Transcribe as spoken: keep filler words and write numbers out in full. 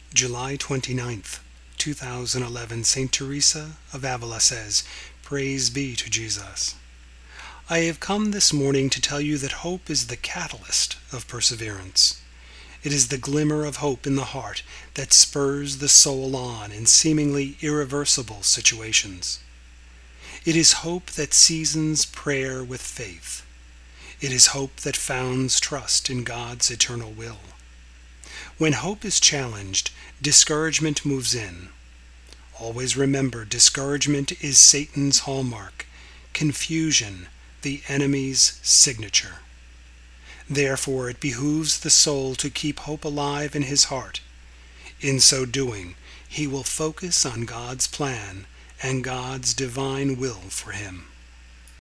July twenty-ninth, two thousand eleven, Saint Teresa of Avila says, "Praise be to Jesus." I have come this morning to tell you that hope is the catalyst of perseverance. It is the glimmer of hope in the heart that spurs the soul on in seemingly irreversible situations. It is hope that seasons prayer with faith. It is hope that founds trust in God's eternal will. When hope is challenged, discouragement moves in. Always remember, discouragement is Satan's hallmark, confusion the enemy's signature. Therefore, it behooves the soul to keep hope alive in his heart. In so doing, he will focus on God's plan and God's divine will for him.